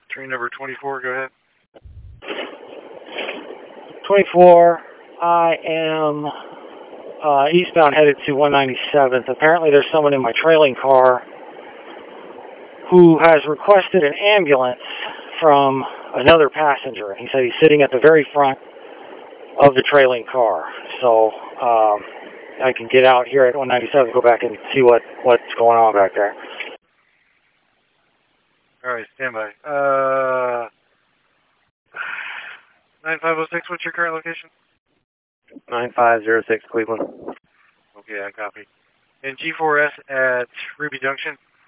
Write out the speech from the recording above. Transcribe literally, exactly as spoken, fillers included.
Train number twenty-four, go ahead. twenty-four, I am uh, eastbound headed to one ninety-seventh. Apparently there's someone in my trailing car who has requested an ambulance from another passenger. He said he's sitting at the very front of the trailing car. So um, I can get out here at one ninety-seven, go back and see what, what's going on back there. All right, stand by. Uh, nine five oh six, what's your current location? nine five zero six Cleveland. Okay, I copy. And G four S at Ruby Junction?